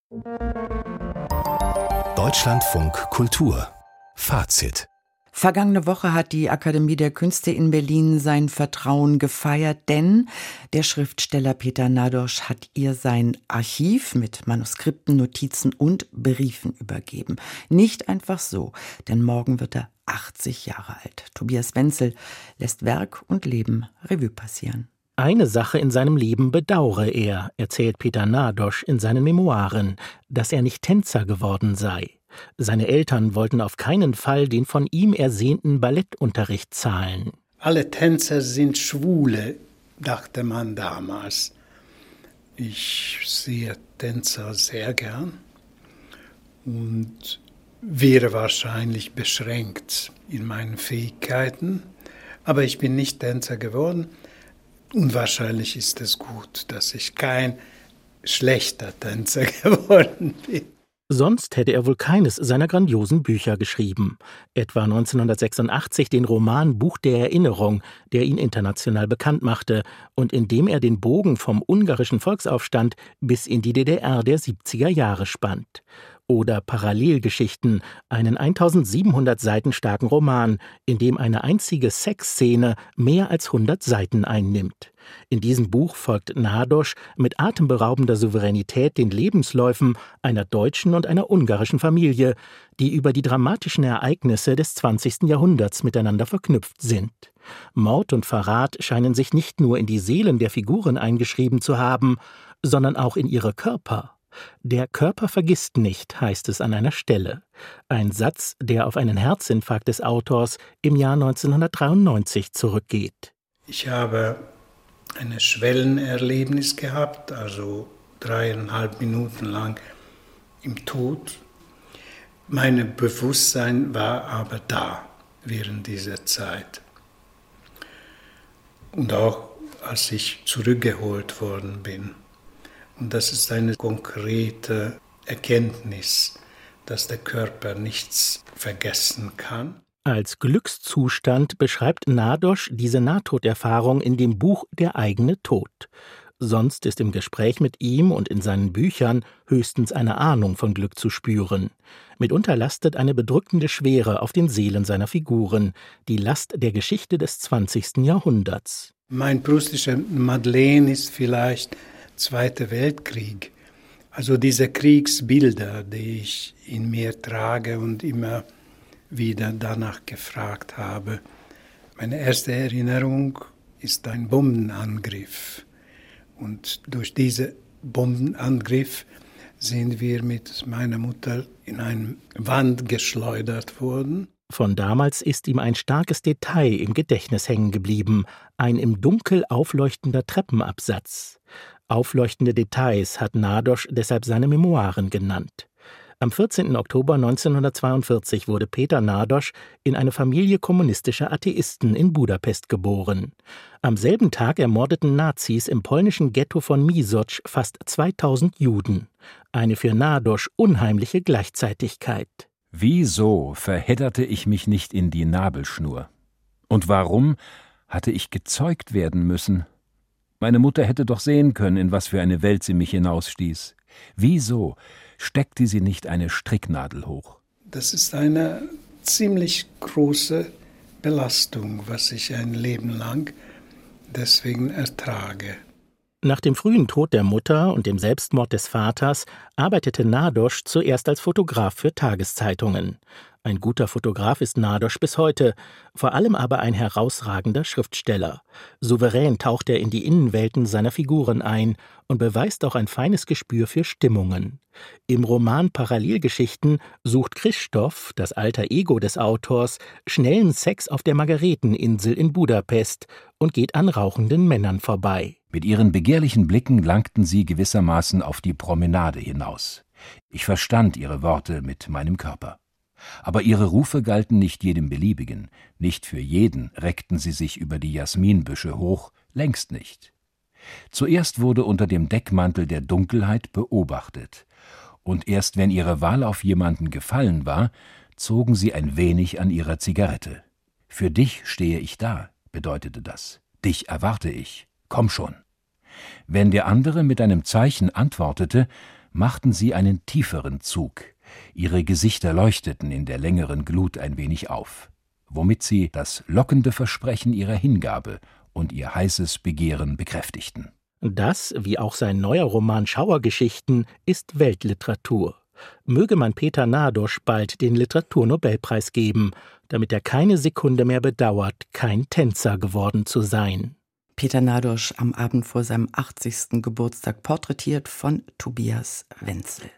Deutschlandfunk Kultur Fazit. Vergangene Woche hat die Akademie der Künste in Berlin sein Vertrauen gefeiert, denn der Schriftsteller Peter Nadosch hat ihr sein Archiv mit Manuskripten, Notizen und Briefen übergeben. Nicht einfach so, denn morgen wird er 80 Jahre alt. Tobias Wenzel lässt Werk und Leben Revue passieren. Eine Sache in seinem Leben bedauere er, erzählt Peter Nadosch in seinen Memoiren, dass er nicht Tänzer geworden sei. Seine Eltern wollten auf keinen Fall den von ihm ersehnten Ballettunterricht zahlen. Alle Tänzer sind Schwule, dachte man damals. Ich sehe Tänzer sehr gern und wäre wahrscheinlich beschränkt in meinen Fähigkeiten. Aber ich bin nicht Tänzer geworden und wahrscheinlich ist es gut, dass ich kein schlechter Tänzer geworden bin. Sonst hätte er wohl keines seiner grandiosen Bücher geschrieben. Etwa 1986 den Roman Buch der Erinnerung, der ihn international bekannt machte und in dem er den Bogen vom ungarischen Volksaufstand bis in die DDR der 70er Jahre spannt. Oder Parallelgeschichten, einen 1700 Seiten starken Roman, in dem eine einzige Sexszene mehr als 100 Seiten einnimmt. In diesem Buch folgt Nadosch mit atemberaubender Souveränität den Lebensläufen einer deutschen und einer ungarischen Familie, die über die dramatischen Ereignisse des 20. Jahrhunderts miteinander verknüpft sind. Mord und Verrat scheinen sich nicht nur in die Seelen der Figuren eingeschrieben zu haben, sondern auch in ihre Körper. Der Körper vergisst nicht, heißt es an einer Stelle. Ein Satz, der auf einen Herzinfarkt des Autors im Jahr 1993 zurückgeht. Ich habe ein Schwellenerlebnis gehabt, also 3,5 Minuten lang im Tod. Mein Bewusstsein war aber da während dieser Zeit. Und auch als ich zurückgeholt worden bin. Und das ist eine konkrete Erkenntnis, dass der Körper nichts vergessen kann. Als Glückszustand beschreibt Nadosch diese Nahtoderfahrung in dem Buch Der eigene Tod. Sonst ist im Gespräch mit ihm und in seinen Büchern höchstens eine Ahnung von Glück zu spüren. Mitunter lastet eine bedrückende Schwere auf den Seelen seiner Figuren, die Last der Geschichte des 20. Jahrhunderts. Mein prustischer Madeleine ist vielleicht Zweiter Weltkrieg. Also diese Kriegsbilder, die ich in mir trage und immer wieder danach gefragt habe. Meine erste Erinnerung ist ein Bombenangriff. Und durch diesen Bombenangriff sind wir mit meiner Mutter in eine Wand geschleudert worden. Von damals ist ihm ein starkes Detail im Gedächtnis hängen geblieben, ein im Dunkel aufleuchtender Treppenabsatz. Aufleuchtende Details hat Nadosch deshalb seine Memoiren genannt. Am 14. Oktober 1942 wurde Peter Nadosch in eine Familie kommunistischer Atheisten in Budapest geboren. Am selben Tag ermordeten Nazis im polnischen Ghetto von Misocz fast 2000 Juden. Eine für Nadosch unheimliche Gleichzeitigkeit. Wieso verhedderte ich mich nicht in die Nabelschnur? Und warum hatte ich gezeugt werden müssen? Meine Mutter hätte doch sehen können, in was für eine Welt sie mich hinausstieß. Wieso steckte sie nicht eine Stricknadel hoch? Das ist eine ziemlich große Belastung, was ich ein Leben lang deswegen ertrage. Nach dem frühen Tod der Mutter und dem Selbstmord des Vaters arbeitete Nadosch zuerst als Fotograf für Tageszeitungen. Ein guter Fotograf ist Nadosch bis heute, vor allem aber ein herausragender Schriftsteller. Souverän taucht er in die Innenwelten seiner Figuren ein und beweist auch ein feines Gespür für Stimmungen. Im Roman Parallelgeschichten sucht Christoph, das alter Ego des Autors, schnellen Sex auf der Margareteninsel in Budapest und geht an rauchenden Männern vorbei. Mit ihren begehrlichen Blicken langten sie gewissermaßen auf die Promenade hinaus. Ich verstand ihre Worte mit meinem Körper. Aber ihre Rufe galten nicht jedem Beliebigen, nicht für jeden reckten sie sich über die Jasminbüsche hoch, längst nicht. Zuerst wurde unter dem Deckmantel der Dunkelheit beobachtet, und erst wenn ihre Wahl auf jemanden gefallen war, zogen sie ein wenig an ihrer Zigarette. »Für dich stehe ich da«, bedeutete das. »Dich erwarte ich. Komm schon.« Wenn der andere mit einem Zeichen antwortete, machten sie einen tieferen Zug. Ihre Gesichter leuchteten in der längeren Glut ein wenig auf, womit sie das lockende Versprechen ihrer Hingabe und ihr heißes Begehren bekräftigten. Das, wie auch sein neuer Roman Schauergeschichten, ist Weltliteratur. Möge man Peter Nadosch bald den Literaturnobelpreis geben, damit er keine Sekunde mehr bedauert, kein Tänzer geworden zu sein. Peter Nadosch am Abend vor seinem 80. Geburtstag, porträtiert von Tobias Wenzel.